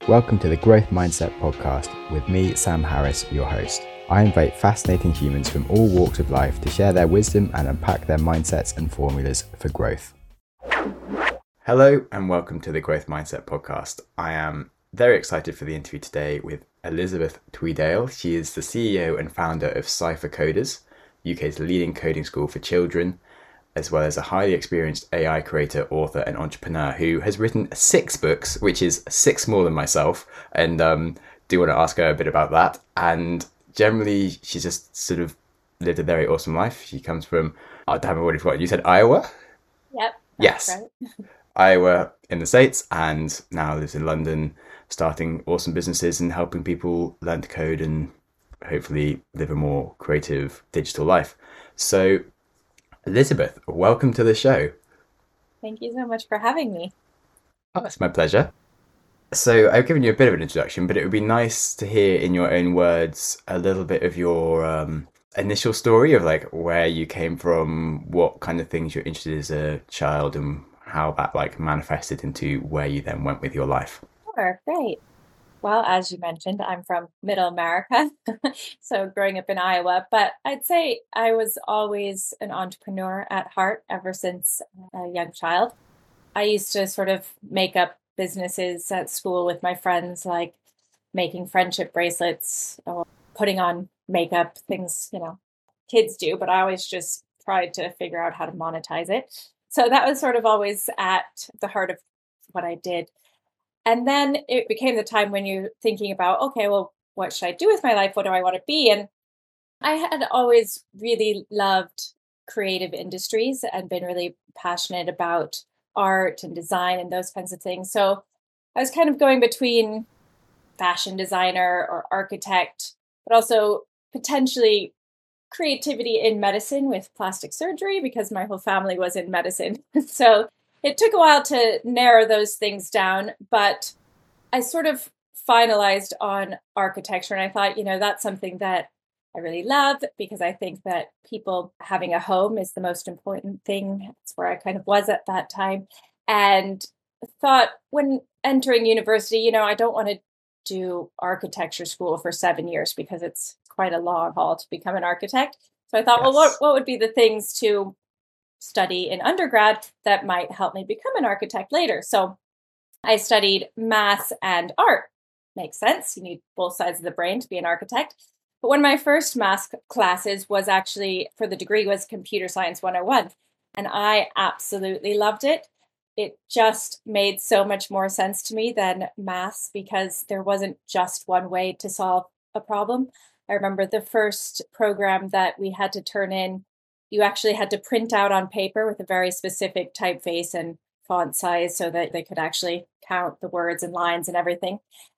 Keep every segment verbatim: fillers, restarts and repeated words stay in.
Welcome to the Growth Mindset Podcast with me, Sam Harris, your host. I invite fascinating humans from all walks of life to share their wisdom and unpack their mindsets and formulas for growth. Hello and welcome to the Growth Mindset Podcast. I am very excited for the interview today with Elizabeth Tweedale. She is the C E O and founder of Cypher Coders, U K's leading coding school for children, as well as a highly experienced A I creator, author, and entrepreneur who has written six books, which is six more than myself, and um, do want to ask her a bit about that. And generally, she's just sort of lived a very awesome life. She comes from, oh, damn, I already forgot, you said Iowa? Yep. Yes. Right. Iowa in the States, and now lives in London, starting awesome businesses and helping people learn to code and hopefully live a more creative digital life. So Elizabeth, welcome to the show. Thank you so much for having me. Oh, it's my pleasure. So I've given you a bit of an introduction, but it would be nice to hear in your own words a little bit of your um, initial story of like where you came from, what kind of things you're interested in as a child, and how that like manifested into where you then went with your life. Sure, great. Well, as you mentioned, I'm from Middle America, so growing up in Iowa, but I'd say I was always an entrepreneur at heart ever since a young child. I used to sort of make up businesses at school with my friends, like making friendship bracelets or putting on makeup, things, you know, kids do, but I always just tried to figure out how to monetize it. So that was sort of always at the heart of what I did. And then it became the time when you're thinking about, okay, well, what should I do with my life? What do I want to be? And I had always really loved creative industries and been really passionate about art and design and those kinds of things. So I was kind of going between fashion designer or architect, but also potentially creativity in medicine with plastic surgery because my whole family was in medicine. So it took a while to narrow those things down, but I sort of finalized on architecture. And I thought, you know, that's something that I really love because I think that people having a home is the most important thing. That's where I kind of was at that time. And thought when entering university, you know, I don't want to do architecture school for seven years because it's quite a long haul to become an architect. So I thought, yes. well, what, what would be the things to study in undergrad that might help me become an architect later? So I studied math and art. Makes sense. You need both sides of the brain to be an architect. But one of my first math classes was actually, for the degree, was Computer Science one oh one. And I absolutely loved it. It just made so much more sense to me than maths because there wasn't just one way to solve a problem. I remember the first program that we had to turn in, you actually had to print out on paper with a very specific typeface and font size so that they could actually count the words and lines and everything.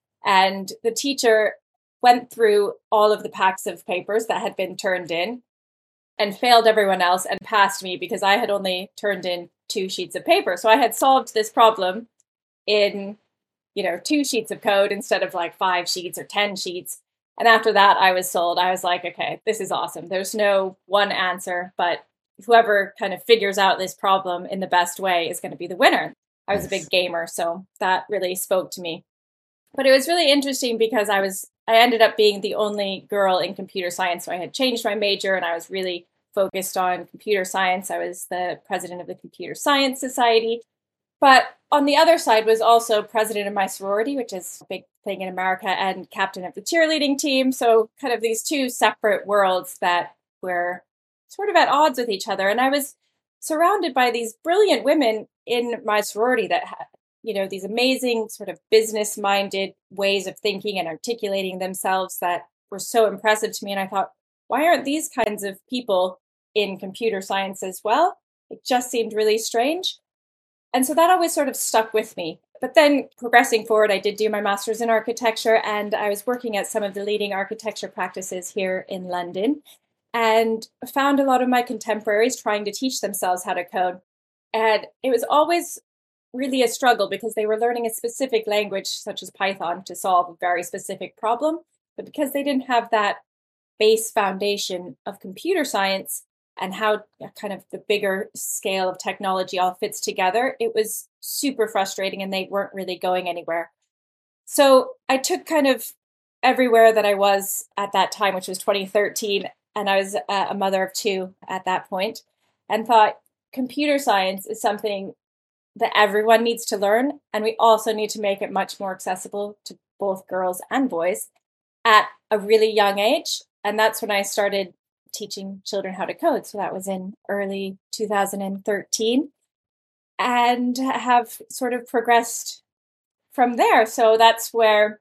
And the teacher went through all of the packs of papers that had been turned in and failed everyone else and passed me because I had only turned in two sheets of paper. So I had solved this problem in, you know, two sheets of code instead of like five sheets or ten sheets. And after that, I was sold. I was like, okay, this is awesome. There's no one answer, but whoever kind of figures out this problem in the best way is going to be the winner. I was Yes. a big gamer, so that really spoke to me. But it was really interesting because I was, I ended up being the only girl in computer science. So I had changed my major and I was really focused on computer science. I was the president of the Computer Science Society. But on the other side was also president of my sorority, which is a big thing in America, and captain of the cheerleading team. So kind of these two separate worlds that were sort of at odds with each other. And I was surrounded by these brilliant women in my sorority that had, you know, these amazing sort of business-minded ways of thinking and articulating themselves that were so impressive to me. And I thought, why aren't these kinds of people in computer science as well? It just seemed really strange. And so that always sort of stuck with me. But then progressing forward, I did do my master's in architecture and I was working at some of the leading architecture practices here in London and found a lot of my contemporaries trying to teach themselves how to code. And it was always really a struggle because they were learning a specific language such as Python to solve a very specific problem. But because they didn't have that base foundation of computer science, and how kind of the bigger scale of technology all fits together, it was super frustrating and they weren't really going anywhere. So I took kind of everywhere that I was at that time, which was twenty thirteen, and I was uh, a mother of two at that point, and thought computer science is something that everyone needs to learn, and we also need to make it much more accessible to both girls and boys at a really young age. And that's when I started teaching children how to code. So that was in early two thousand thirteen, and have sort of progressed from there. So that's where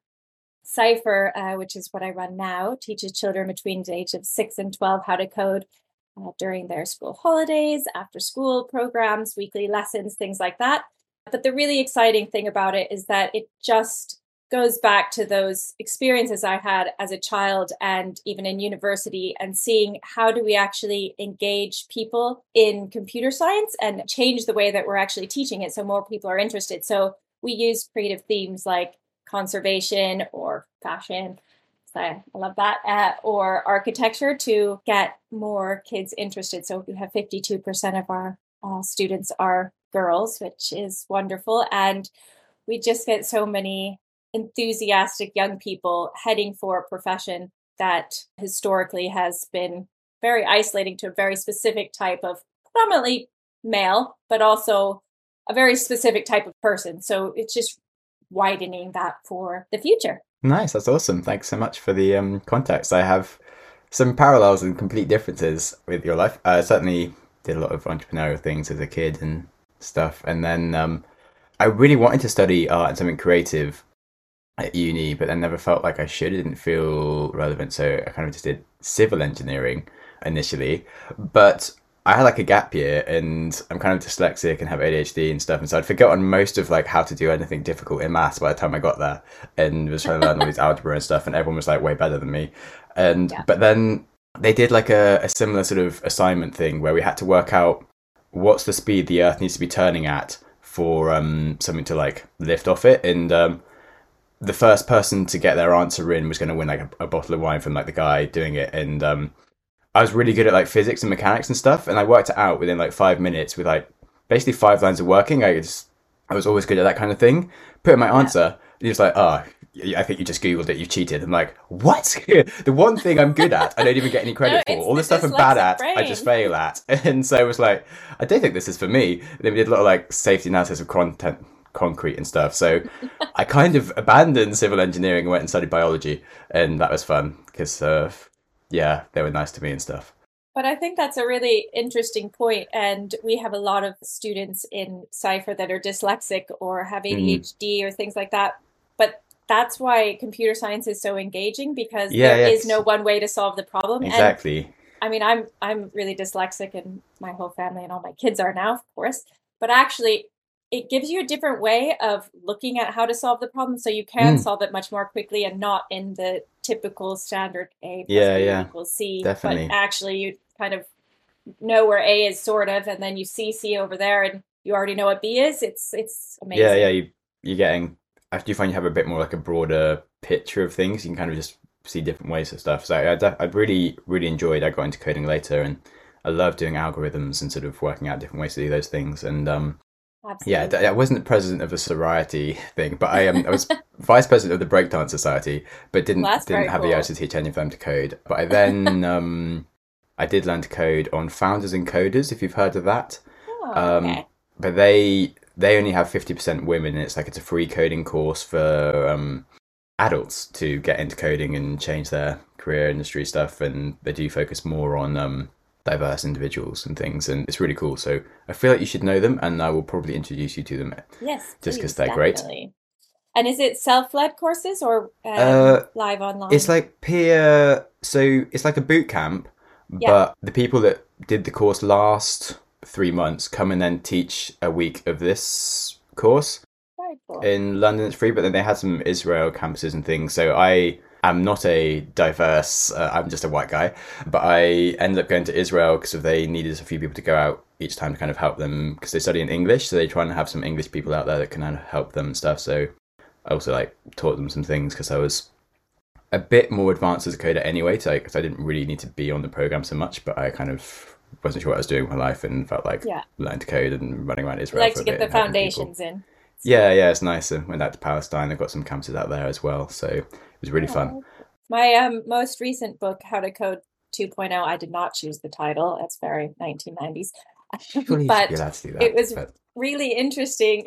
Cypher, uh, which is what I run now, teaches children between the age of six and twelve how to code uh, during their school holidays, after school programs, weekly lessons, things like that. But the really exciting thing about it is that it just goes back to those experiences I had as a child and even in university, and seeing how do we actually engage people in computer science and change the way that we're actually teaching it so more people are interested. So we use creative themes like conservation or fashion, so I love that, uh, or architecture to get more kids interested. So we have fifty-two percent of our uh, students are girls, which is wonderful. And we just get so many enthusiastic young people heading for a profession that historically has been very isolating to a very specific type of predominantly male, but also a very specific type of person. So it's just widening that for the future. Nice, that's awesome. Thanks so much for the um, context. I have some parallels and complete differences with your life. I certainly did a lot of entrepreneurial things as a kid and stuff. And then um, I really wanted to study art and something creative at uni, but then never felt like I should. It didn't feel relevant. So I kind of just did civil engineering initially. But I had like a gap year, and I'm kind of dyslexic and have A D H D and stuff. And so I'd forgotten most of like how to do anything difficult in maths by the time I got there, and was trying to learn all these algebra and stuff. And everyone was like way better than me. And yeah. But then they did like a, a similar sort of assignment thing where we had to work out what's the speed the Earth needs to be turning at for um, something to like lift off it. And um, the first person to get their answer in was going to win like a, a bottle of wine from like the guy doing it. And um, I was really good at like physics and mechanics and stuff, and I worked it out within like five minutes with like basically five lines of working. I just I was always good at that kind of thing. Put in my answer, yeah. And he was like, "Oh, I think you just googled it. You cheated." I'm like, "What? The one thing I'm good at, I don't even get any credit no, for. All the stuff I'm bad at, brain. I just fail at." And so I was like, "I don't think this is for me." And then we did a lot of like safety analysis of content, concrete and stuff. So I kind of abandoned civil engineering and went and studied biology, and that was fun because. Uh, Yeah, they were nice to me and stuff. But I think that's a really interesting point. And we have a lot of students in Cypher that are dyslexic or have A D H D mm. or things like that. But that's why computer science is so engaging, because yeah, there yes. is no one way to solve the problem. Exactly. And, I mean, I'm I'm really dyslexic, and my whole family and all my kids are now, of course. But actually, it gives you a different way of looking at how to solve the problem, so you can mm. solve it much more quickly and not in the typical standard A plus yeah, B yeah, equals C. definitely. But actually, you kind of know where A is, sort of, and then you see C over there, and you already know what B is. It's it's amazing. Yeah, yeah. You you're getting. After you find you have a bit more like a broader picture of things, you can kind of just see different ways of stuff. So I I really really enjoyed. I got into coding later, and I love doing algorithms and sort of working out different ways to do those things. And um. Absolutely. Yeah, I wasn't the president of the sorority thing, but I um, I was vice president of the Breakdance Society, but didn't well, didn't have cool. the urge to teach any of them to code. But I then um, I did learn to code on Founders and Coders, if you've heard of that. Oh, um, okay. But they they only have fifty percent women, and it's like it's a free coding course for um, adults to get into coding and change their career industry stuff, and they do focus more on um, diverse individuals and things, and it's really cool. So I feel like you should know them, and I will probably introduce you to them. Yes, just because they're definitely. Great. And is it self-led courses or um, uh, live online? It's like peer, so it's like a boot camp, yeah. But the people that did the course last three months come and then teach a week of this course. Very cool. In London. It's free, but then they had some Israel campuses and things. So I I'm not a diverse, uh, I'm just a white guy, but I ended up going to Israel because they needed a few people to go out each time to kind of help them, because they study in English, so they try and have some English people out there that can kind of help them and stuff. So I also like taught them some things because I was a bit more advanced as a coder anyway, so because I didn't really need to be on the program so much, but I kind of wasn't sure what I was doing with my life and felt like yeah. learning to code and running around Israel. Like for to a get bit the foundations in. Yeah, yeah, it's nice. And went out to Palestine. They've got some campuses out there as well. So it was really fun. Oh. My um, most recent book, How to Code 2.0, I did not choose the title. It's very nineteen nineties. Surely you should be But allowed to do it that. was But really interesting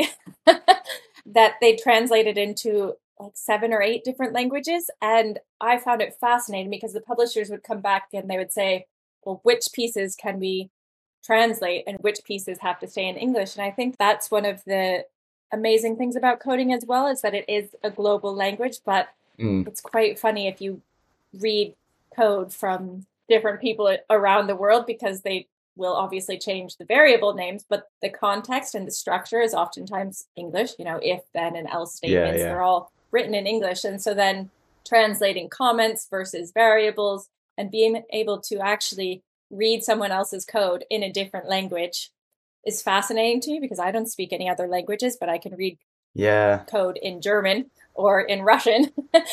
that they translated into like seven or eight different languages. And I found it fascinating because the publishers would come back and they would say, well, which pieces can we translate and which pieces have to stay in English? And I think that's one of the amazing things about coding as well, is that it is a global language, but mm, it's quite funny if you read code from different people around the world, because they will obviously change the variable names, but the context and the structure is oftentimes English, you know, if, then, and else yeah, statements, yeah, they're all written in English. And so then translating comments versus variables and being able to actually read someone else's code in a different language is fascinating to me, because I don't speak any other languages, but I can read yeah. code in German or in Russian.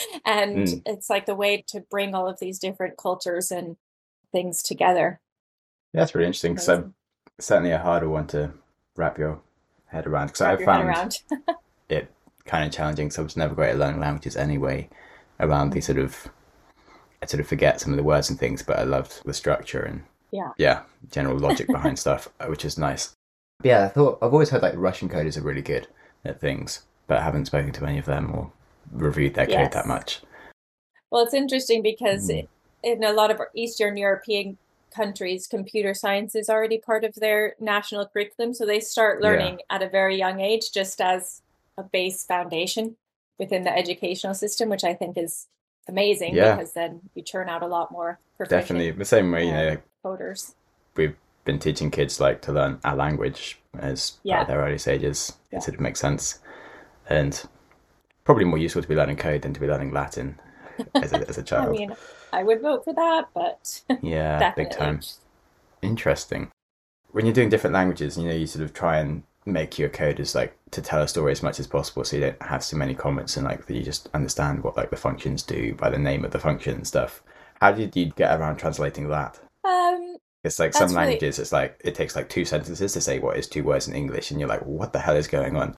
And Mm. it's like the way to bring all of these different cultures and things together. Yeah, that's really interesting. So Amazing. certainly a harder one to wrap your head around because Wrap I've your head found around. it kind of challenging. So I was never great at learning languages anyway. Around the sort of, I sort of forget some of the words and things, but I loved the structure and Yeah. yeah, general logic behind stuff, which is nice. But yeah, I thought I've always heard like Russian coders are really good at things, but I haven't spoken to many of them or reviewed their code that Yes. much. Well, it's interesting because Mm. in a lot of Eastern European countries, computer science is already part of their national curriculum. So they start Yeah, learning at a very young age, just as a base foundation within the educational system, which I think is amazing, yeah, because then you churn out a lot more definitely. proficient The same way, you know, um, like, coders. we've been teaching kids like to learn our language as part of Yeah. their early stages. It Yeah. sort of makes sense, and probably more useful to be learning code than to be learning Latin as a, as a I child. mean, I would vote for that, but Yeah, big definitely. time. Interesting. When you're doing different languages, you know, you sort of try and make your code as like to tell a story as much as possible, so you don't have so many comments and like that you just understand what like the functions do by the name of the function and stuff. How did you get around translating that? Um, It's like some that's really, languages, it's like it takes like two sentences to say what is two words in English, and you're like, what the hell is going on?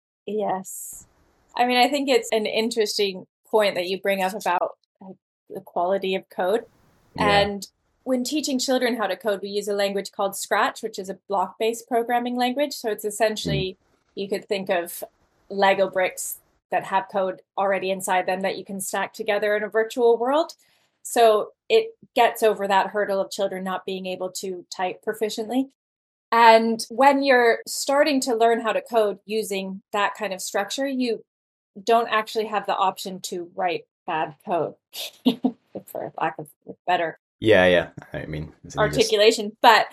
yes. I mean, I think it's an interesting point that you bring up about like, the quality of code. Yeah. And when teaching children how to code, we use a language called Scratch, which is a block-based programming language. So it's Mm. essentially, you could think of Lego bricks that have code already inside them that you can stack together in a virtual world. So it gets over that hurdle of children not being able to type proficiently. And when you're starting to learn how to code using that kind of structure, you don't actually have the option to write bad code, for lack of better Yeah, yeah. I mean, so you just articulation. But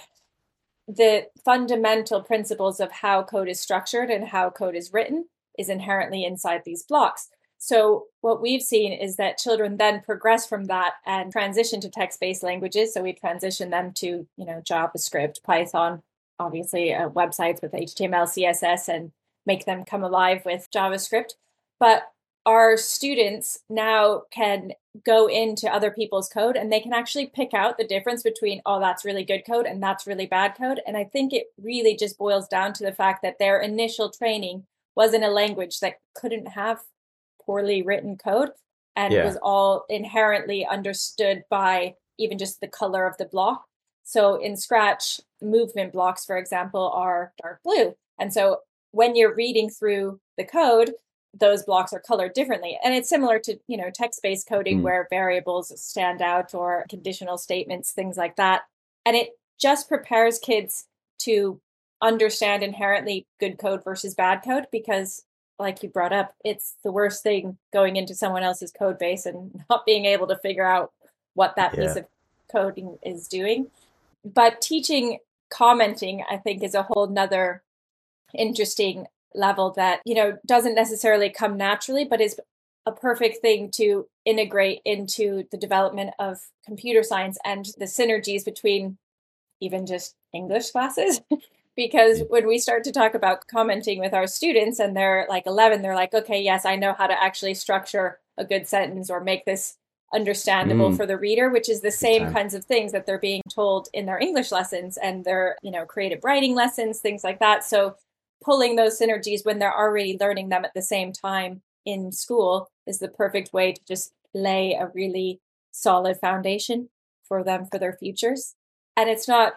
the fundamental principles of how code is structured and how code is written is inherently inside these blocks. So what we've seen is that children then progress from that and transition to text-based languages. So we transition them to, you know, JavaScript, Python, obviously uh, websites with H T M L, C S S, and make them come alive with JavaScript. But our students now can go into other people's code and they can actually pick out the difference between, oh, that's really good code and that's really bad code. And I think it really just boils down to the fact that their initial training was in a language that couldn't have poorly written code and yeah. was all inherently understood by even just the color of the block. So in Scratch, movement blocks, for example, are dark blue. And so when you're reading through the code, those blocks are colored differently. And it's similar to, you know, text-based coding Mm. where variables stand out or conditional statements, things like that. And it just prepares kids to understand inherently good code versus bad code, because like you brought up, it's the worst thing going into someone else's code base and not being able to figure out what that piece Yeah. of coding is doing. But teaching commenting, I think, is a whole nother interesting level that, you know, doesn't necessarily come naturally, but is a perfect thing to integrate into the development of computer science and the synergies between even just English classes. Because when we start to talk about commenting with our students and they're like eleven, they're like, okay, yes, I know how to actually structure a good sentence or make this understandable Mm. for the reader, which is the Big same time. kinds of things that they're being told in their English lessons and their, you know, creative writing lessons, things like that. So pulling those synergies when they're already learning them at the same time in school is the perfect way to just lay a really solid foundation for them for their futures. And it's not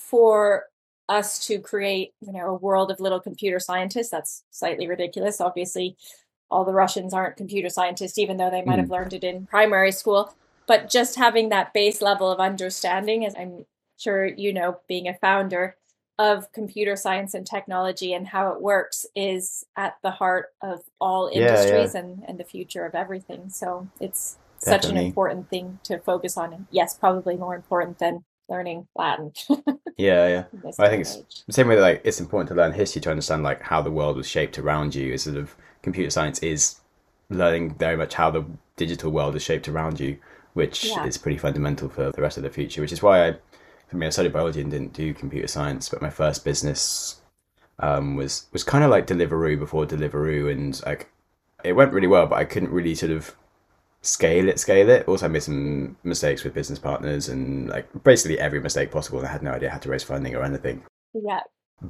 for us to create, you know, a world of little computer scientists. That's slightly ridiculous. Obviously, all the Russians aren't computer scientists, even though they might have learned it in primary school. But just having that base level of understanding, as I'm sure you know, being a founder of computer science and technology and how it works is at the heart of all Yeah, industries yeah, and, and the future of everything. So it's such an definitely. important thing to focus on. And yes, probably more important than learning Latin Yeah, yeah. in this Well, I day think and it's age. the same way that like it's important to learn history to understand like how the world was shaped around you. Is sort of computer science is learning very much how the digital world is shaped around you, which Yeah. is pretty fundamental for the rest of the future. Which is why I, I mean, I studied biology and didn't do computer science, but my first business um, was was kind of like Deliveroo before Deliveroo, and like it went really well, but I couldn't really sort of scale it, scale it. Also, I made some mistakes with business partners and like basically every mistake possible, and I had no idea how to raise funding or anything. Yeah.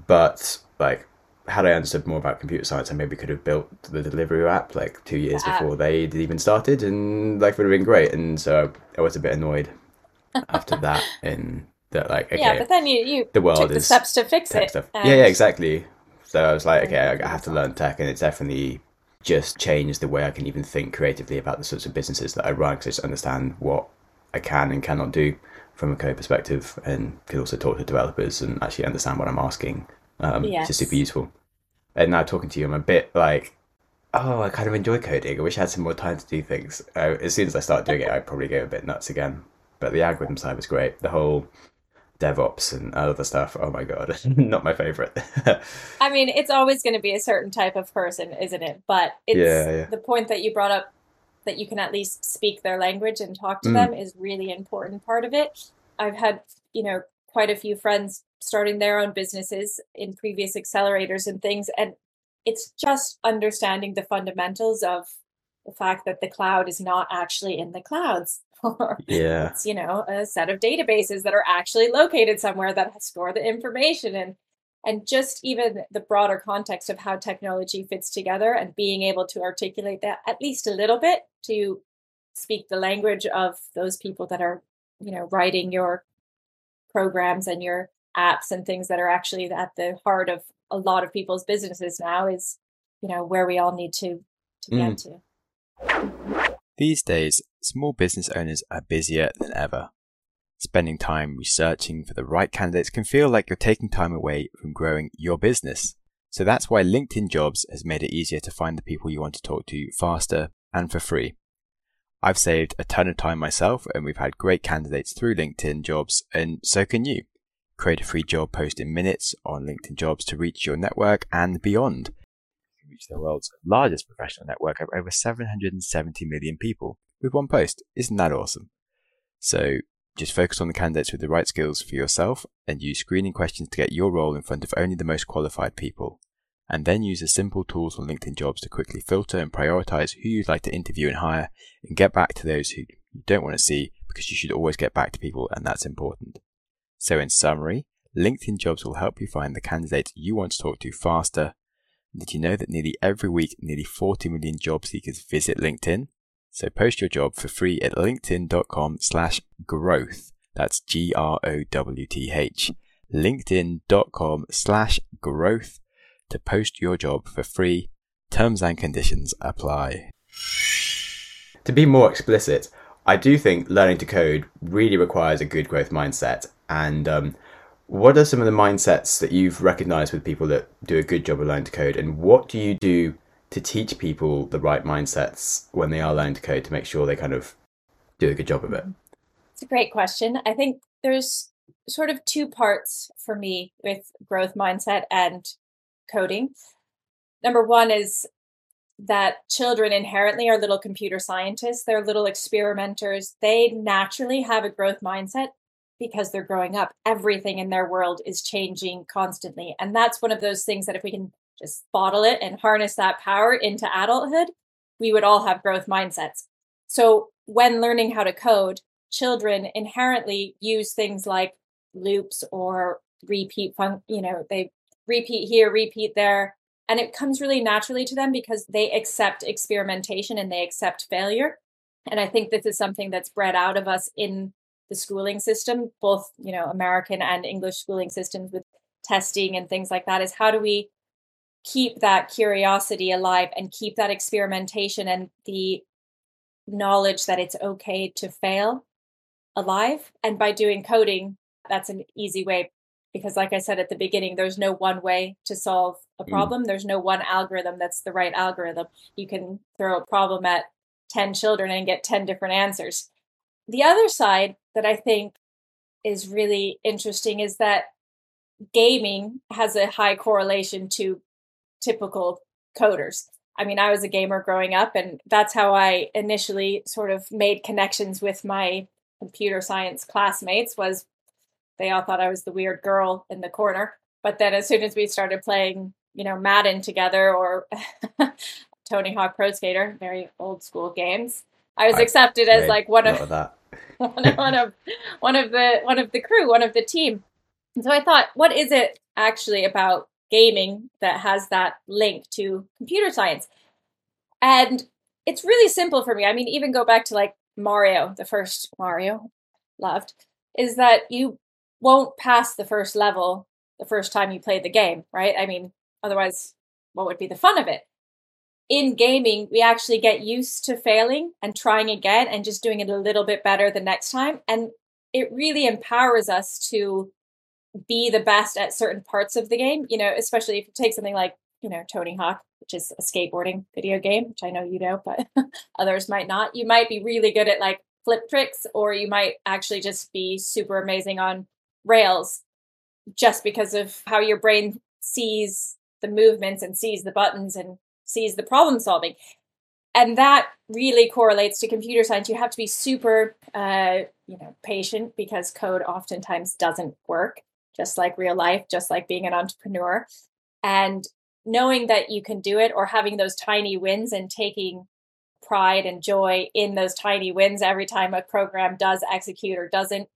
But like, had I understood more about computer science, I maybe could have built the Deliveroo app like two years The app. before they had even started, and life would have been great. And so I was a bit annoyed after that, in that like, Yeah, okay, but then you you the world took the is steps to fix tech it stuff. Yeah, yeah, and exactly. So I was like, learn okay, how to I I do have this to all. learn tech, and it's definitely just changed the way I can even think creatively about the sorts of businesses that I run, because I just understand what I can and cannot do from a code perspective, and can also talk to developers and actually understand what I'm asking, um, which is super Yes. useful. And now talking to you, I'm a bit like, oh, I kind of enjoy coding. I wish I had some more time to do things. Uh, as soon as I start doing it, I probably go a bit nuts again. But the algorithm side was great. The whole DevOps and other stuff. Oh my god, not my favorite. I mean, it's always going to be a certain type of person, isn't it? But it's Yeah, yeah. the point that you brought up that you can at least speak their language and talk to them Mm, is really important part of it. I've had, you know, quite a few friends starting their own businesses in previous accelerators and things, and it's just understanding the fundamentals of the fact that the cloud is not actually in the clouds. Or yeah. it's, you know, a set of databases that are actually located somewhere that store the information and and just even the broader context of how technology fits together and being able to articulate that at least a little bit to speak the language of those people that are, you know, writing your programs and your apps and things that are actually at the heart of a lot of people's businesses now is, you know, where we all need to to get Mm. to. These days, small business owners are busier than ever. Spending time researching for the right candidates can feel like you're taking time away from growing your business. So that's why LinkedIn Jobs has made it easier to find the people you want to talk to faster and for free. I've saved a ton of time myself, and we've had great candidates through LinkedIn Jobs, and so can you. Create a free job post in minutes on LinkedIn Jobs to reach your network and beyond. You can reach the world's largest professional network of over seven hundred seventy million people with one post. Isn't that awesome? So just focus on the candidates with the right skills for yourself and use screening questions to get your role in front of only the most qualified people. And then use the simple tools on LinkedIn Jobs to quickly filter and prioritize who you'd like to interview and hire, and get back to those who you don't want to see, because you should always get back to people, and that's important. So in summary, LinkedIn Jobs will help you find the candidates you want to talk to faster. Did you know that nearly every week, nearly forty million job seekers visit LinkedIn? So post your job for free at linkedin.com slash growth. That's G R O W T H. LinkedIn.com slash growth to post your job for free. Terms and conditions apply. To be more explicit, I do think learning to code really requires a good growth mindset. And um, what are some of the mindsets that you've recognized with people that do a good job of learning to code? And what do you do to teach people the right mindsets when they are learning to code to make sure they kind of do a good job of it? It's a great question. I think there's sort of two parts for me with growth mindset and coding. Number one is that children inherently are little computer scientists. They're little experimenters. They naturally have a growth mindset because they're growing up. Everything in their world is changing constantly. And that's one of those things that if we can just bottle it and harness that power into adulthood, we would all have growth mindsets. So when learning how to code, children inherently use things like loops or repeat fun, you know, they repeat here, repeat there. And it comes really naturally to them because they accept experimentation and they accept failure. And I think this is something that's bred out of us in the schooling system, both, you know, American and English schooling systems with testing and things like that, is how do we keep that curiosity alive and keep that experimentation and the knowledge that it's okay to fail alive. And by doing coding, that's an easy way because, like I said at the beginning, there's no one way to solve a problem. Mm. There's no one algorithm that's the right algorithm. You can throw a problem at ten children and get ten different answers. The other side that I think is really interesting is that gaming has a high correlation to typical coders. I mean, I was a gamer growing up, and that's how I initially sort of made connections with my computer science classmates, was they all thought I was the weird girl in the corner. But then as soon as we started playing, you know, Madden together or Tony Hawk Pro Skater, very old school games, I was I accepted as like one of, of that. one of one of one of the one of the crew, one of the team. And so I thought, what is it actually about gaming that has that link to computer science? And it's really simple for me. I mean, even go back to like Mario, the first Mario, loved, is that you won't pass the first level the first time you play the game, right? I mean, otherwise, what would be the fun of it? In gaming, we actually get used to failing and trying again and just doing it a little bit better the next time. And it really empowers us to be the best at certain parts of the game, you know, especially if you take something like, you know, Tony Hawk, which is a skateboarding video game, which I know you know, but others might not. You might be really good at like flip tricks, or you might actually just be super amazing on rails just because of how your brain sees the movements and sees the buttons and sees the problem solving. And that really correlates to computer science. You have to be super, uh, you know, patient because code oftentimes doesn't work, just like real life, just like being an entrepreneur. And knowing that you can do it, or having those tiny wins and taking pride and joy in those tiny wins every time a program does execute or doesn't,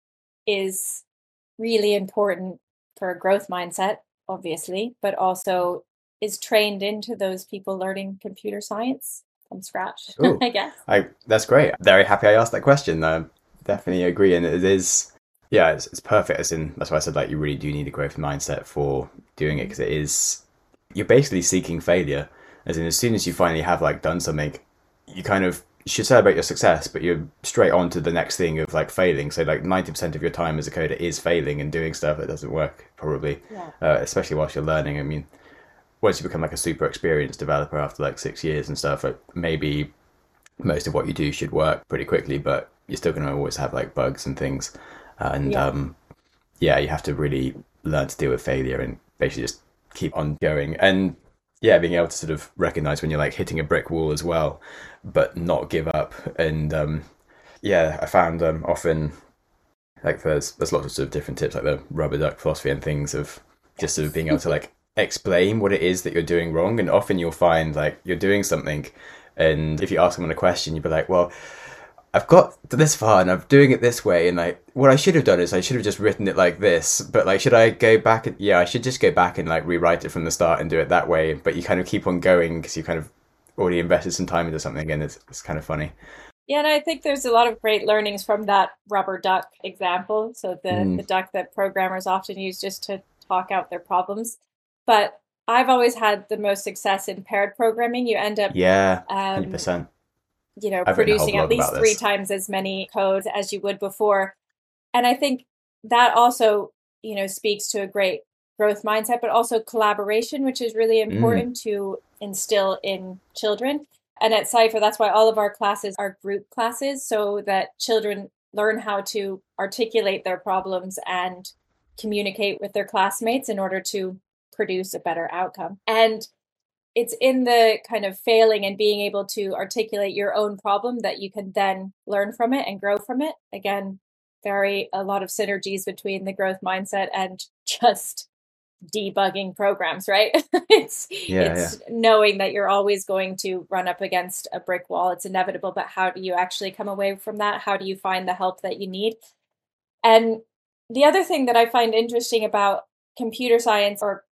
is really important for a growth mindset, obviously, but also is trained into those people learning computer science from scratch, Ooh, I guess. I, that's great. Very happy I asked that question. I definitely agree. And it is, yeah, it's, it's perfect. As in, that's why I said, like, you really do need a growth mindset for doing it, because it is, you're basically seeking failure. As in, as soon as you finally have like done something, you kind of should celebrate your success, but you're straight on to the next thing of like failing. So like ninety percent of your time as a coder is failing and doing stuff that doesn't work, probably, yeah. uh, especially whilst you're learning. I mean, once you become like a super experienced developer after like six years and stuff, like maybe most of what you do should work pretty quickly, but you're still going to always have like bugs and things. And yeah. um, yeah, you have to really learn to deal with failure and basically just keep on going. And yeah, being able to sort of recognize when you're like hitting a brick wall as well, but not give up. And um, yeah, I found um, often like there's there's lots of sort of different tips, like the rubber duck philosophy and things of just sort of being able to like explain what it is that you're doing wrong. And often you'll find like you're doing something, and if you ask someone a question, you'll be like, well, I've got to this far and I'm doing it this way, and like what I should have done is I should have just written it like this, but like should I go back and yeah I should just go back and like rewrite it from the start and do it that way. But you kind of keep on going because you kind of already invested some time into something, and it's, it's kind of funny. Yeah, and I think there's a lot of great learnings from that rubber duck example. So the, mm. the duck that programmers often use just to talk out their problems. But I've always had the most success in paired programming. You end up yeah one hundred percent um, you know, I've producing at least three times as many codes as you would before. And I think that also, you know, speaks to a great growth mindset, but also collaboration, which is really important mm. to instill in children. And at Cypher, that's why all of our classes are group classes, so that children learn how to articulate their problems and communicate with their classmates in order to produce a better outcome. And it's in the kind of failing and being able to articulate your own problem that you can then learn from it and grow from it. Again, very a lot of synergies between the growth mindset and just debugging programs, right? it's yeah, it's yeah. knowing that you're always going to run up against a brick wall. It's inevitable, but how do you actually come away from that? How do you find the help that you need? And the other thing that I find interesting about computer science or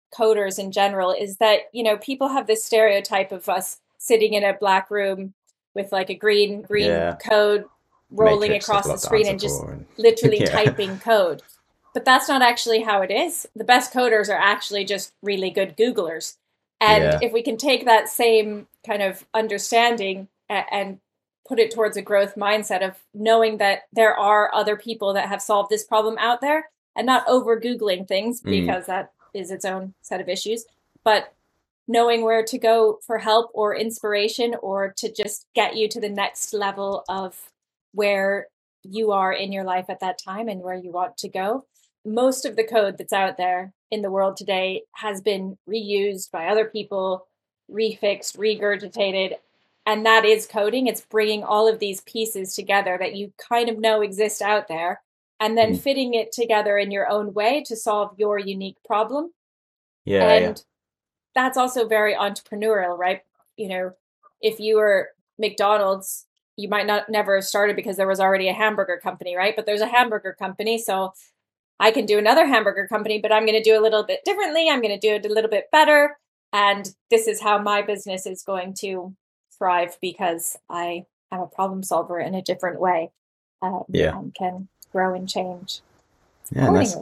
coders in general is that, you know, people have this stereotype of us sitting in a black room with like a green, green Yeah. code rolling Matrix, there's a across the lot to screen answer and just for. And literally yeah. typing code. But that's not actually how it is. The best coders are actually just really good Googlers. And Yeah. if we can take that same kind of understanding and put it towards a growth mindset of knowing that there are other people that have solved this problem out there, and not over Googling things Mm. because that is its own set of issues, but knowing where to go for help or inspiration or to just get you to the next level of where you are in your life at that time and where you want to go. Most of the code that's out there in the world today has been reused by other people, refixed, regurgitated, and that is coding. It's bringing all of these pieces together that you kind of know exist out there and then Mm. fitting it together in your own way to solve your unique problem. Yeah, yeah. And that's also very entrepreneurial, right? You know, if you were McDonald's, you might not never have started because there was already a hamburger company, right? But there's a hamburger company, so I can do another hamburger company, but I'm going to do a little bit differently. I'm going to do it a little bit better. And this is how my business is going to thrive because I am a problem solver in a different way, um, Yeah. and can grow and change Yeah, and that's accordingly.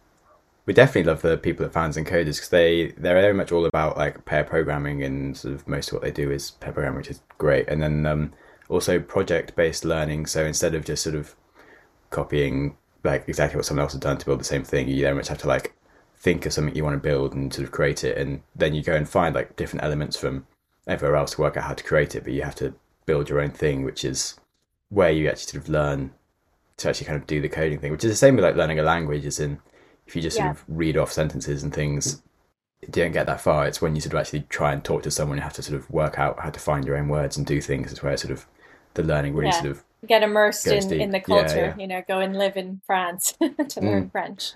we definitely love the people at Founders and Coders because they they're very much all about like pair programming, and sort of most of what they do is pair programming, which is great. And then um, also project based learning. So instead of just sort of copying like exactly what someone else has done to build the same thing, you very much have to like think of something you want to build and sort of create it, and then you go and find like different elements from everywhere else to work out how to create it. But you have to build your own thing, which is where you actually sort of learn to actually kind of do the coding thing, which is the same with like learning a language. As in, if you just sort Yeah. of read off sentences and things, you don't get that far. It's when you sort of actually try and talk to someone, you have to sort of work out how to find your own words and do things. Is where sort of the learning really Yeah. sort of Get immersed goes in, in deep. the Yeah, culture, yeah. you know, go and live in France to Mm. learn French.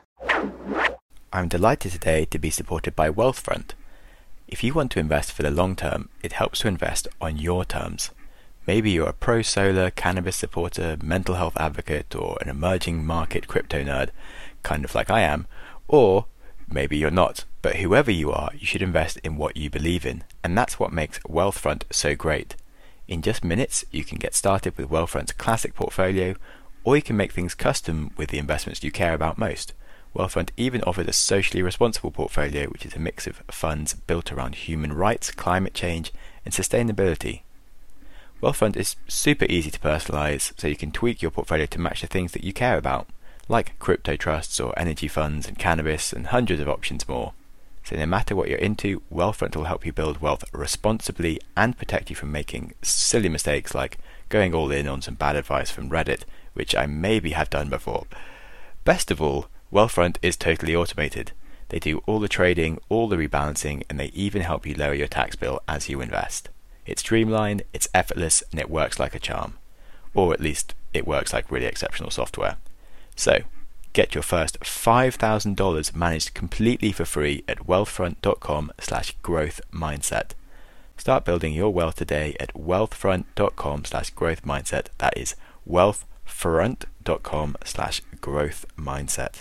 I'm delighted today to be supported by Wealthfront. If you want to invest for the long term, it helps to invest on your terms. Maybe you're a pro-solar, cannabis supporter, mental health advocate, or an emerging market crypto nerd, kind of like I am, or maybe you're not, but whoever you are, you should invest in what you believe in, and that's what makes Wealthfront so great. In just minutes, you can get started with Wealthfront's classic portfolio, or you can make things custom with the investments you care about most. Wealthfront even offers a socially responsible portfolio, which is a mix of funds built around human rights, climate change, and sustainability. Wealthfront is super easy to personalize, so you can tweak your portfolio to match the things that you care about, like crypto trusts or energy funds and cannabis and hundreds of options more. So no matter what you're into, Wealthfront will help you build wealth responsibly and protect you from making silly mistakes like going all in on some bad advice from Reddit, which I maybe have done before. Best of all, Wealthfront is totally automated. They do all the trading, all the rebalancing, and they even help you lower your tax bill as you invest. It's streamlined, it's effortless, and it works like a charm. Or at least, it works like really exceptional software. So, get your first five thousand dollars managed completely for free at wealthfront.com slash growth mindset. Start building your wealth today at wealthfront.com slash growth mindset. That is wealthfront.com slash growth mindset.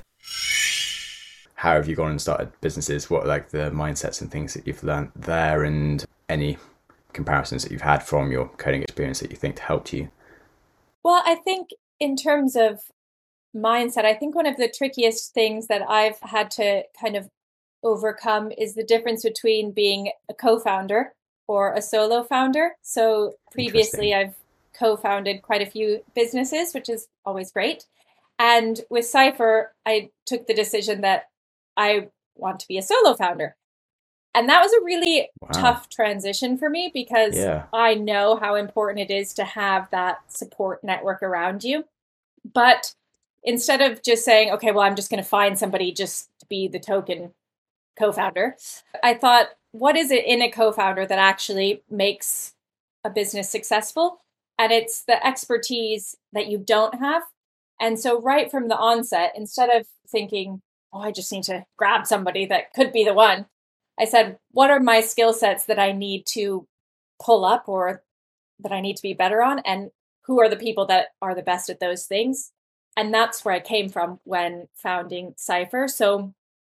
How have you gone and started businesses? What are like the mindsets and things that you've learned there, and any comparisons that you've had from your coding experience that you think helped you? Well, I think in terms of mindset, I think one of the trickiest things that I've had to kind of overcome is the difference between being a co-founder or a solo founder. So previously I've co-founded quite a few businesses, which is always great. And with Cypher, I took the decision that I want to be a solo founder. And that was a really Wow. tough transition for me because Yeah. I know how important it is to have that support network around you. But instead of just saying, okay, well, I'm just going to find somebody just to be the token co-founder, I thought, what is it in a co-founder that actually makes a business successful? And it's the expertise that you don't have. And so right from the onset, instead of thinking, oh, I just need to grab somebody that could be the one, I said, what are my skill sets that I need to pull up or that I need to be better on? And who are the people that are the best at those things? And that's where I came from when founding Cypher. So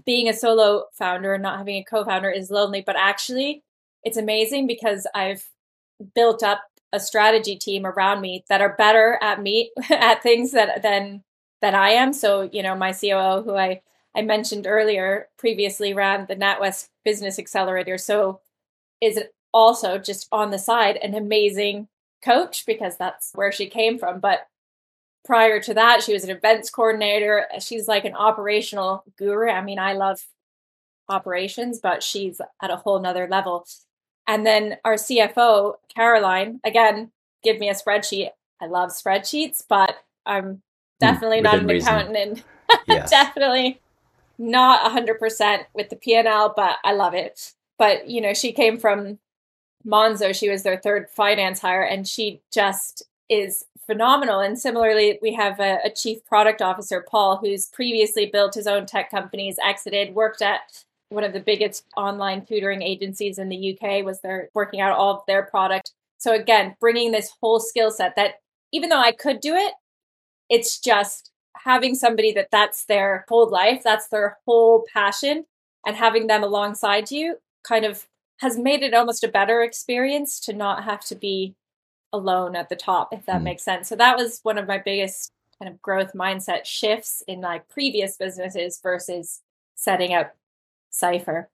being a solo founder and not having a co-founder is lonely, but actually it's amazing because I've built up a strategy team around me that are better at me at things that than than I am. So, you know, my C O O, who I, I mentioned earlier, previously ran the NatWest Business Accelerator. So is also just on the side an amazing coach because that's where she came from. But prior to that, she was an events coordinator. She's like an operational guru. I mean, I love operations, but she's at a whole nother level. And then our C F O, Caroline, again, give me a spreadsheet. I love spreadsheets, but I'm definitely mm, not an reason. accountant and yes. definitely not one hundred percent with the P and L, but I love it. But, you know, she came from Monzo. She was their third finance hire, and she just is phenomenal. And similarly, we have a, a chief product officer, Paul, who's previously built his own tech companies, exited, worked at one of the biggest online tutoring agencies in the U K, was there working out all of their product. So again, bringing this whole skill set that even though I could do it, it's just having somebody that that's their whole life, that's their whole passion, and having them alongside you kind of has made it almost a better experience to not have to be alone at the top, if that mm. makes sense. So that was one of my biggest kind of growth mindset shifts in like previous businesses versus setting up Cypher.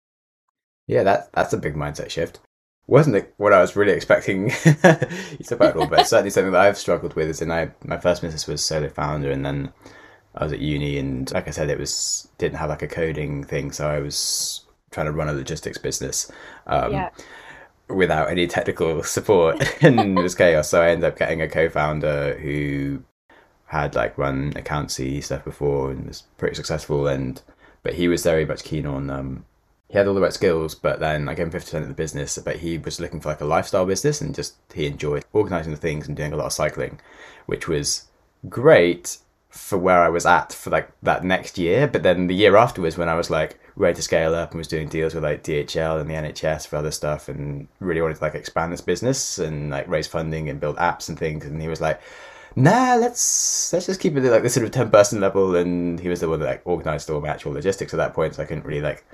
Yeah, that, that's a big mindset shift. Wasn't it what I was really expecting you talk about it all, but it's certainly something that I've struggled with. Is in I my first business was solo founder, and then I was at uni, and like I said, it was didn't have like a coding thing, so I was trying to run a logistics business um, yeah. without any technical support, and it was chaos. So I ended up getting a co-founder who had like run accountancy stuff before and was pretty successful, and but he was very much keen on. Um, He had all the right skills, but then I gave him fifty percent of the business, but he was looking for like a lifestyle business and just he enjoyed organising the things and doing a lot of cycling, which was great for where I was at for like that next year. But then the year afterwards, when I was like ready to scale up and was doing deals with like D H L and the N H S for other stuff and really wanted to like expand this business and like raise funding and build apps and things, and he was like, nah, let's let's just keep it at like this sort of ten person level. And he was the one that like organised all my actual logistics at that point, so I couldn't really like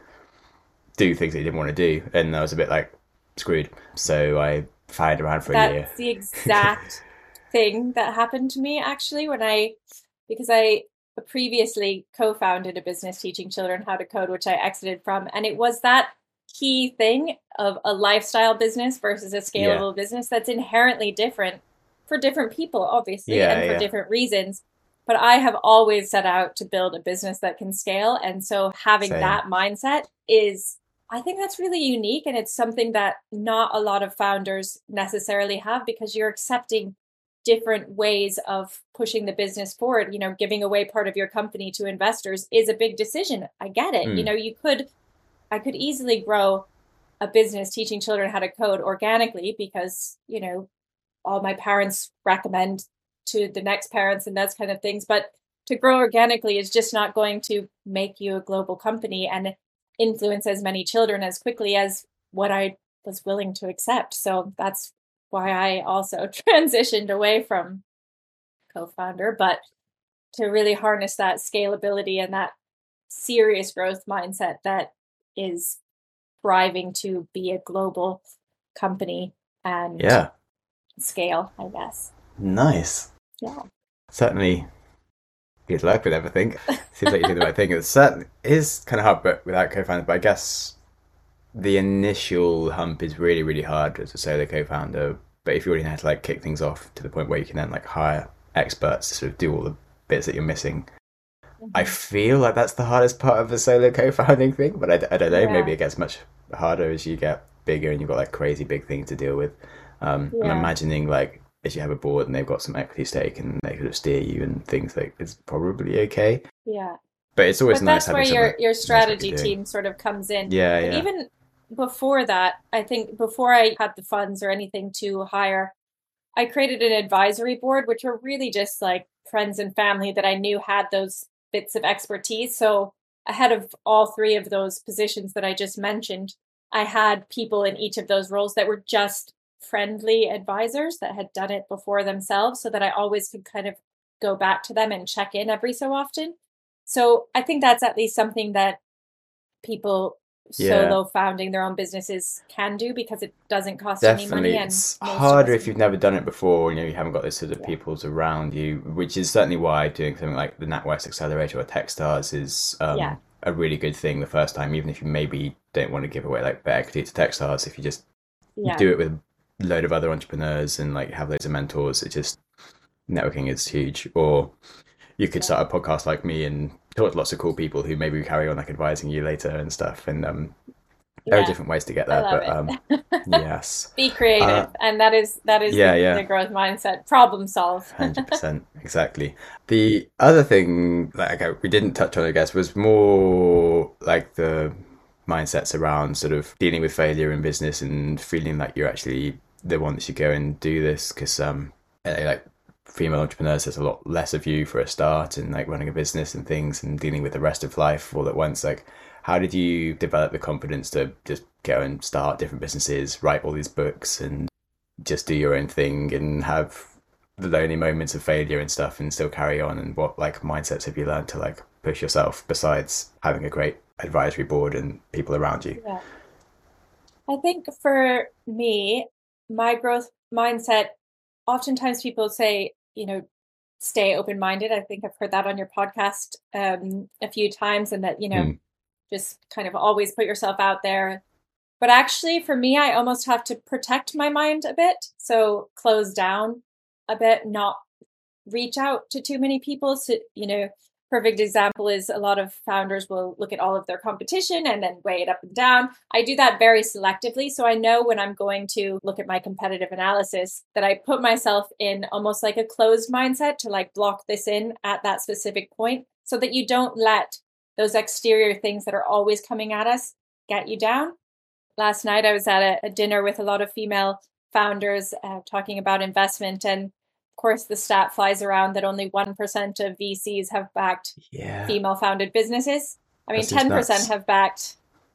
do things that he didn't want to do, and I was a bit like screwed, so I fired around for That's a year. That's the exact thing that happened to me actually when I because I previously co-founded a business teaching children how to code, which I exited from, and it was that key thing of a lifestyle business versus a scalable yeah. business that's inherently different for different people, obviously, yeah, and for yeah. different reasons. But I have always set out to build a business that can scale, and so having Same. that mindset is, I think that's really unique, and it's something that not a lot of founders necessarily have, because you're accepting different ways of pushing the business forward. You know, giving away part of your company to investors is a big decision. I get it. Mm. You know, you could, I could easily grow a business teaching children how to code organically because, you know, all my parents recommend to the next parents and those kind of things. But to grow organically is just not going to make you a global company and influence as many children as quickly as what I was willing to accept. So that's why I also transitioned away from co-founder, but to really harness that scalability and that serious growth mindset that is thriving to be a global company and yeah. scale, I guess. Nice. Yeah. Certainly good luck with everything. Seems like you did the right thing. It certainly is kind of hard, but without co-founder. But I guess the initial hump is really, really hard as a solo co-founder. But if you already had to like kick things off to the point where you can then like hire experts to sort of do all the bits that you're missing, mm-hmm. I feel like that's the hardest part of the solo co-founding thing. But I, I don't know. Yeah. Maybe it gets much harder as you get bigger and you've got like crazy big things to deal with. Um, yeah. I'm imagining like if you have a board and they've got some equity stake and they sort of steer you and things, like it's probably okay. Yeah. But it's always but nice that's where your, your strategy team sort of comes in. Yeah, and yeah. Even before that, I think before I had the funds or anything to hire, I created an advisory board, which were really just like friends and family that I knew had those bits of expertise. So ahead of all three of those positions that I just mentioned, I had people in each of those roles that were just friendly advisors that had done it before themselves, so that I always could kind of go back to them and check in every so often. So I think that's at least something that people Yeah. solo founding their own businesses can do, because it doesn't cost any money, Definitely, and it's most of harder us if can you've do never it. done it before. You know, you haven't got those sort of Yeah. peoples around you, which is certainly why doing something like the NatWest Accelerator or Techstars is Yeah. um, a really good thing the first time, even if you maybe don't want to give away like the equity to Techstars. If you just Yeah. do it with a load of other entrepreneurs and like have loads of mentors, it just networking is huge. Or you could Yeah. start a podcast like me and talk to lots of cool people who maybe carry on like advising you later and stuff. And um, there are Yeah. different ways to get I there, love but um, it. yes. Be Uh, creative. And that is that is yeah, the, yeah. the growth mindset. Problem solve. one hundred percent, exactly. The other thing that like, we didn't touch on, I guess, was more like the mindsets around sort of dealing with failure in business and feeling like you're actually the one that should go and do this. Because um, eh, like female entrepreneurs, there's a lot less of you for a start, and like running a business and things and dealing with the rest of life all at once. Like, how did you develop the confidence to just go and start different businesses, write all these books, and just do your own thing and have the lonely moments of failure and stuff and still carry on? And what like mindsets have you learned to like push yourself besides having a great advisory board and people around you? Yeah. I think for me, my growth mindset, oftentimes people say, you know, stay open-minded. I think I've heard that on your podcast um, a few times, and that, you know, Mm. just kind of always put yourself out there. But actually, for me, I almost have to protect my mind a bit. So close down a bit, not reach out to too many people. So, you know, perfect example is a lot of founders will look at all of their competition and then weigh it up and down. I do that very selectively. So I know when I'm going to look at my competitive analysis that I put myself in almost like a closed mindset to like block this in at that specific point, so that you don't let those exterior things that are always coming at us get you down. Last night, I was at a, a dinner with a lot of female founders uh, talking about investment. And of course, the stat flies around that only one percent of V Cs have backed Yeah, female founded businesses. I mean, that's just ten percent nuts. have backed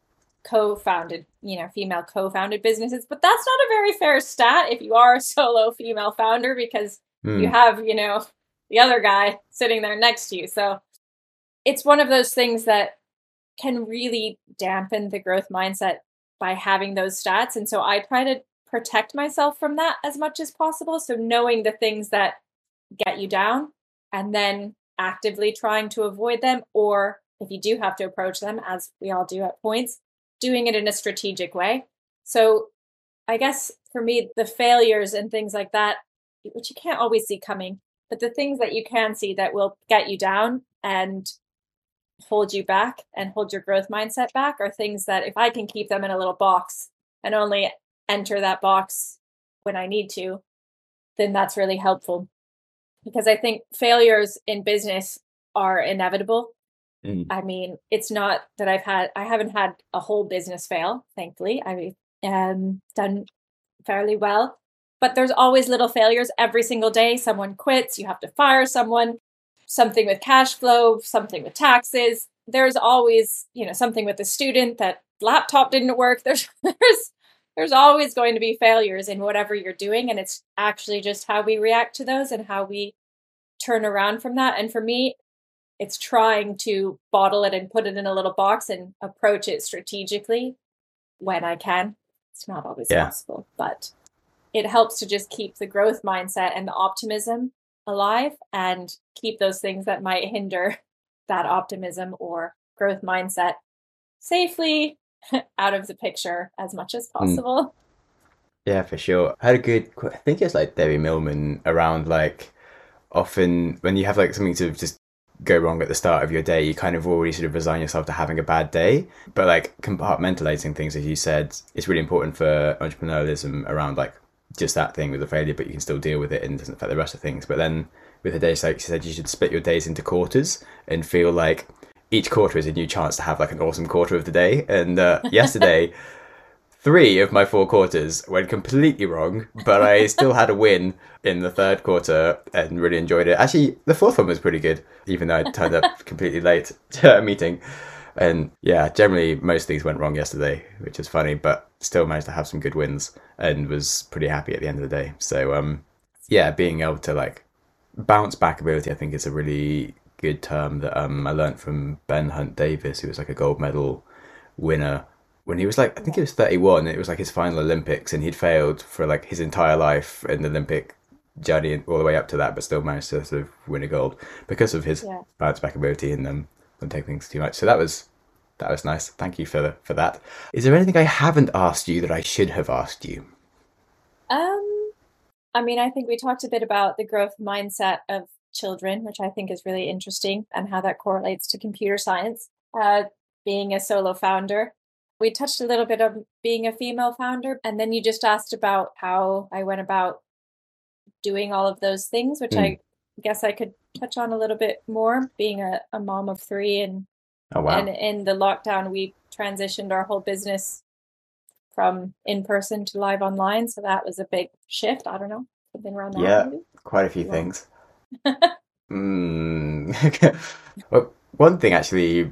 co-founded, you know, female co-founded businesses. But that's not a very fair stat if you are a solo female founder, because you Mm. have, you know, the other guy sitting there next to you. So it's one of those things that can really dampen the growth mindset by having those stats. And so I try to protect myself from that as much as possible. So knowing the things that get you down and then actively trying to avoid them, or if you do have to approach them, as we all do at points, doing it in a strategic way. So I guess for me, the failures and things like that, which you can't always see coming, but the things that you can see that will get you down and hold you back and hold your growth mindset back, are things that if I can keep them in a little box and only enter that box when I need to, then that's really helpful. Because I think failures in business are inevitable. Mm. I mean, it's not that I've had, I haven't had a whole business fail, thankfully. I've um, done fairly well, but there's always little failures every single day. Someone quits, you have to fire someone, something with cash flow, something with taxes. There's always, you know, something with the student, that laptop didn't work. There's, there's, there's always going to be failures in whatever you're doing. And it's actually just how we react to those and how we turn around from that. And for me, it's trying to bottle it and put it in a little box and approach it strategically when I can. It's not always Yeah. possible, but it helps to just keep the growth mindset and the optimism alive and keep those things that might hinder that optimism or growth mindset safely out of the picture as much as Mm. possible. Yeah, for sure. I had a good, qu- I think it's like Debbie Millman around like often when you have like something to just go wrong at the start of your day, you kind of already sort of resign yourself to having a bad day. But like compartmentalizing things, as you said, is really important for entrepreneurialism around like just that thing with the failure, but you can still deal with it and it doesn't affect the rest of things. But then with the days, like you said, you should split your days into quarters and feel like each quarter is a new chance to have like an awesome quarter of the day. And uh, yesterday, three of my four quarters went completely wrong, but I still had a win in the third quarter and really enjoyed it. Actually, the fourth one was pretty good, even though I turned up completely late to a meeting. And yeah, generally most things went wrong yesterday, which is funny, but still managed to have some good wins and was pretty happy at the end of the day. So um, yeah, being able to like bounce back ability, I think is a really good term that um, I learned from Ben Hunt Davis, who was like a gold medal winner when he was like, I think he was thirty-one. It was like his final Olympics, and he'd failed for like his entire life in the Olympic journey all the way up to that, but still managed to sort of win a gold because of his Yeah. bounce back ability and um, don't take things too much. So that was that was nice. Thank you for the, for that. Is there anything I haven't asked you that I should have asked you? Um, I mean, I think we talked a bit about the growth mindset of children, which I think is really interesting and how that correlates to computer science. Uh, being a solo founder, we touched a little bit of being a female founder, and then you just asked about how I went about doing all of those things, which Mm. I guess I could touch on a little bit more, being a, a mom of three. And, Oh wow. and in the lockdown, we transitioned our whole business from in person to live online. So that was a big shift. I don't know, something around that. Yeah, Maybe? quite a few Yeah. things. Mm. Well, one thing actually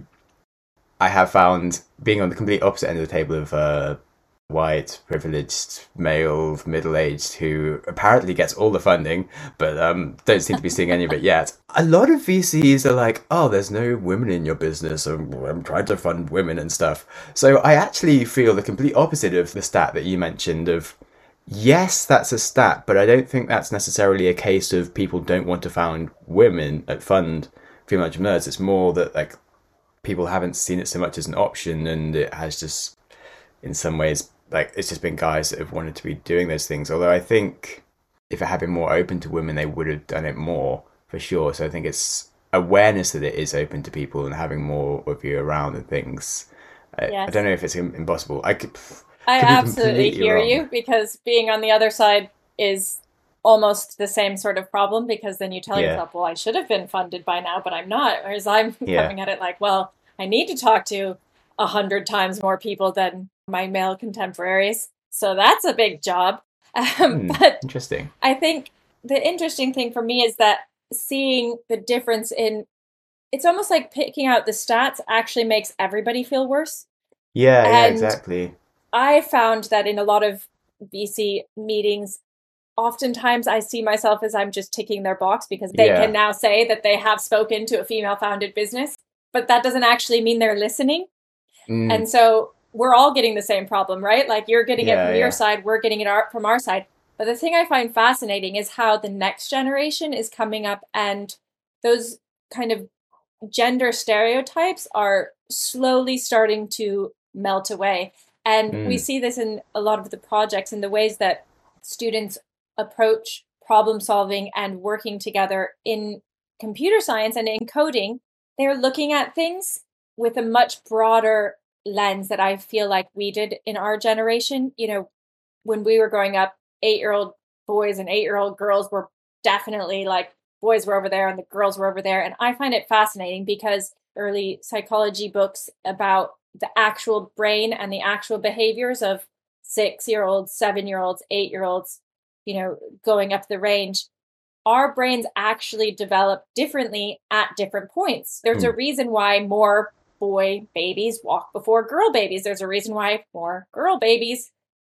I have found being on the complete opposite end of the table of uh, white, privileged, male, middle-aged, who apparently gets all the funding, but um, don't seem to be seeing any of it yet. A lot of V Cs are like, oh, there's no women in your business, I'm, I'm trying to fund women and stuff. So I actually feel the complete opposite of the stat that you mentioned of, yes, that's a stat, but I don't think that's necessarily a case of people don't want to found women at fund female entrepreneurs. It's more that like people haven't seen it so much as an option, and it has just, in some ways, like it's just been guys that have wanted to be doing those things. Although I think if it had been more open to women, they would have done it more for sure. So I think it's awareness that it is open to people and having more of you around and things. I, I Yes. don't know if it's im- impossible. I could. I could be absolutely completely hear wrong. you, because being on the other side is almost the same sort of problem, because then you tell Yeah. yourself, well, I should have been funded by now, but I'm not. Whereas I'm Yeah. coming at it like, well, I need to talk to a hundred times more people than my male contemporaries. So that's a big job. Um, Hmm, but interesting. I think the interesting thing for me is that seeing the difference in, it's almost like picking out the stats actually makes everybody feel worse. Yeah, yeah, And exactly. I found that in a lot of V C meetings, oftentimes I see myself as I'm just ticking their box because they Yeah. can now say that they have spoken to a female founded business, but that doesn't actually mean they're listening. Mm, And so we're all getting the same problem, right? Like you're getting it Yeah, from your yeah. side, we're getting it our, from our side. But the thing I find fascinating is how the next generation is coming up, and those kind of gender stereotypes are slowly starting to melt away. And we Mm, see this in a lot of the projects, in the ways that students approach problem solving and working together in computer science and in coding. They're looking at things with a much broader lens that I feel like we did in our generation. You know, when we were growing up, eight year old boys and eight year old girls were definitely like, boys were over there and the girls were over there. And I find it fascinating because early psychology books about the actual brain and the actual behaviors of six year olds, seven year olds, eight year olds, you know, going up the range, our brains actually develop differently at different points. There's a mm, reason why more boy babies walk before girl babies. There's a reason why more girl babies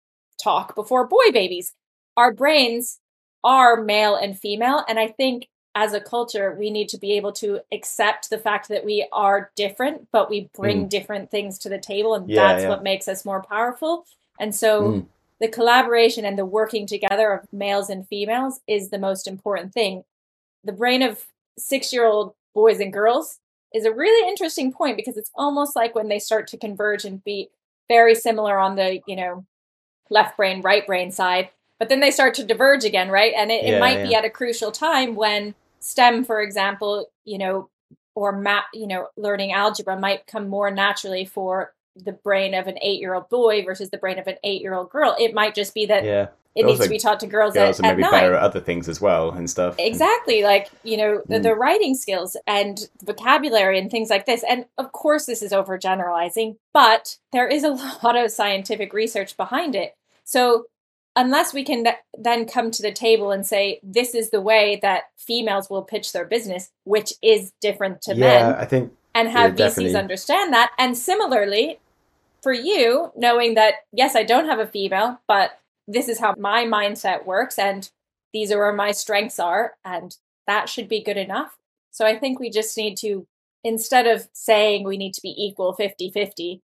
talk before boy babies. Our brains are male and female. And I think as a culture, we need to be able to accept the fact that we are different, but we bring mm. different things to the table. And Yeah, that's yeah. what makes us more powerful. And so Mm, the collaboration and the working together of males and females is the most important thing. The brain of six-year-old boys and girls is a really interesting point, because it's almost like when they start to converge and be very similar on the, you know, left brain, right brain side, but then they start to diverge again, right? And it, it Yeah, might be yeah. at a crucial time when STEM, for example, you know, or math, you know, learning algebra might come more naturally for the brain of an eight-year-old boy versus the brain of an eight-year-old girl. It might just be that Yeah. it But needs also to be taught to girls girls at, are at maybe better nine. at other things as well and stuff. And, Exactly, like, you know, the, mm, the writing skills and vocabulary and things like this. And of course, this is overgeneralizing, but there is a lot of scientific research behind it. So unless we can th- then come to the table and say, this is the way that females will pitch their business, which is different to yeah, men, I think and yeah, have V Cs definitely. understand that. And similarly, for you, knowing that, yes, I don't have a female, but this is how my mindset works, and these are where my strengths are, and that should be good enough. So I think we just need to, instead of saying we need to be equal fifty-fifty,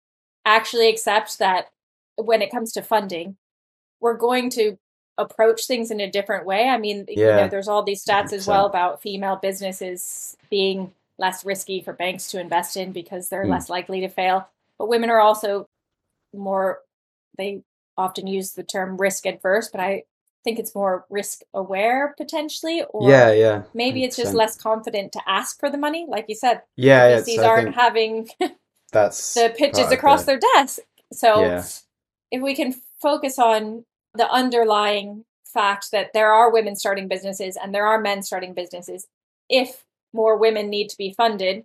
actually accept that when it comes to funding, we're going to approach things in a different way. I mean, Yeah. you know, there's all these stats one hundred percent as well about female businesses being less risky for banks to invest in because they're Mm. less likely to fail. But women are also more, they often use the term risk adverse, but I think it's more risk aware potentially, or Yeah, yeah. maybe it's just one hundred percent. less confident to ask for the money. Like you said, Yeah, the yeah. V Cs So I aren't think having that's the part pitches of across the- their desk. So Yeah. if we can focus on the underlying fact that there are women starting businesses and there are men starting businesses, if more women need to be funded,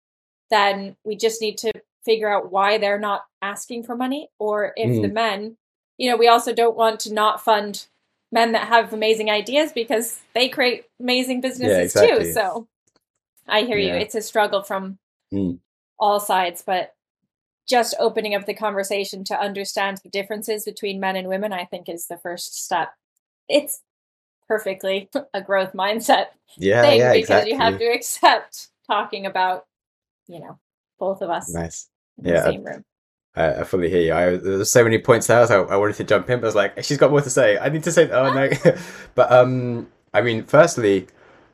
then we just need to figure out why they're not asking for money. Or if Mm. the men, you know, we also don't want to not fund men that have amazing ideas because they create amazing businesses exactly. too. So I hear you. Yeah. It's a struggle from Mm. all sides, but just opening up the conversation to understand the differences between men and women, I think, is the first step. It's perfectly a growth mindset Yeah, thing yeah, because exactly. you have to accept talking about, you know, both of us Nice. in the Yeah. same room. I, I fully hear you. I, there's so many points there. So I wanted to jump in, but I was like, she's got more to say. I need to say, oh no. But um, I mean, firstly,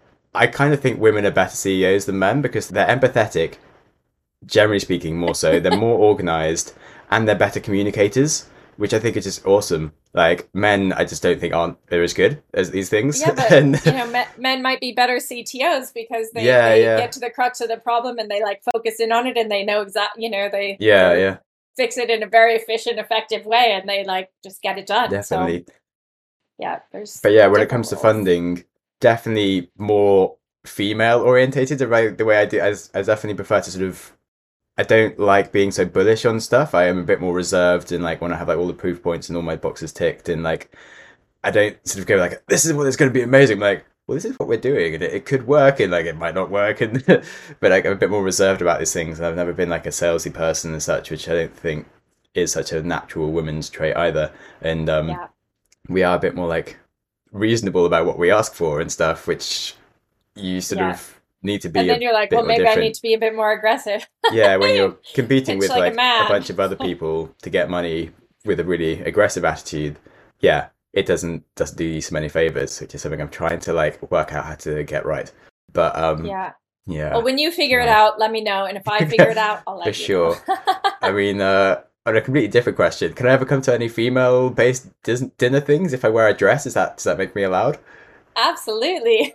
I kind of think women are better C E Os than men because they're empathetic, generally speaking, more so. They're more organized and they're better communicators, which I think is just awesome. Like men, I just don't think aren't they're as good as these things. Yeah, but And- you know, men, men might be better C T Os because they, Yeah, they yeah. get to the crux of the problem and they like focus in on it and they know exactly, you know, they yeah, they yeah, fix it in a very efficient, effective way and they like just get it done. definitely. So yeah, there's. But yeah, when it different comes to roles. funding, definitely more female orientated. The way the way I do, I, I definitely prefer to sort of. I don't like being so bullish on stuff. I am a bit more reserved and like when I have like all the proof points and all my boxes ticked and like I don't sort of go like this is what it's going to be amazing. I'm like, well, this is what we're doing and it, it could work and like it might not work and but like I'm a bit more reserved about these things. And I've never been like a salesy person and such, which I don't think is such a natural women's trait either. And um, Yeah. we are a bit more like reasonable about what we ask for and stuff, which you sort Yeah. of need to be. And then a you're like, bit well, more maybe I different. need to be a bit more aggressive. Yeah, when you're competing Pitch with like a like, a, man. bunch of other people to get money with a really aggressive attitude, yeah, it doesn't doesn't do you so many favors, which is something I'm trying to like work out how to get right. But um, yeah, Yeah. Well, when you figure it Nice. out, let me know. And if I figure it out, I'll let For you sure. know. I mean, uh, on a completely different question, can I ever come to any female-based dis- dinner things if I wear a dress? Is that does that make me allowed? Absolutely.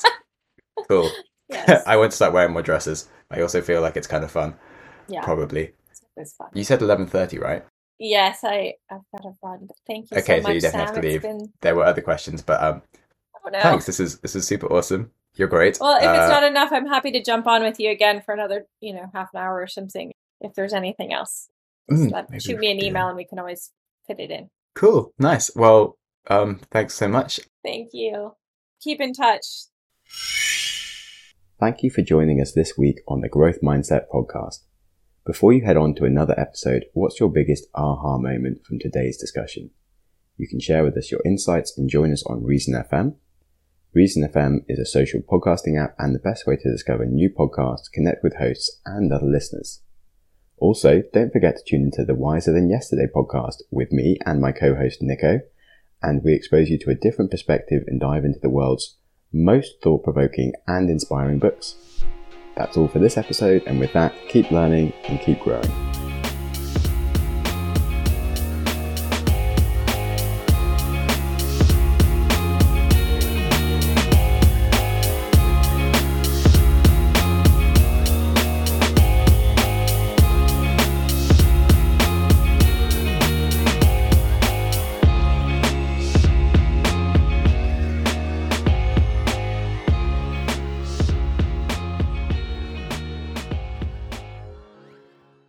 Cool. Yes. I want to start wearing more dresses. I also feel like it's kind of fun. Yeah. Probably. It's fun. You said eleven thirty, right? Yes, I, I've got a fun. Thank you Okay, so so you much, definitely Sam. have to It's leave. been, There were other questions, but um, oh no. thanks. This is this is super awesome. You're great. Well, if Uh, it's not enough, I'm happy to jump on with you again for another, you know, half an hour or something. If there's anything else, just Mm, let, maybe shoot we me an could do email that. and we can always fit it in. Cool. Nice. Well, um, thanks so much. Thank you. Keep in touch. Thank you for joining us this week on the Growth Mindset podcast. Before you head on to another episode, what's your biggest aha moment from today's discussion? You can share with us your insights and join us on Reason F M. Reason F M is a social podcasting app and the best way to discover new podcasts, connect with hosts and other listeners. Also, don't forget to tune into the Wiser Than Yesterday podcast with me and my co-host Nico, and we expose you to a different perspective and dive into the world's most thought-provoking and inspiring books. That's all for this episode, and with that, keep learning and keep growing.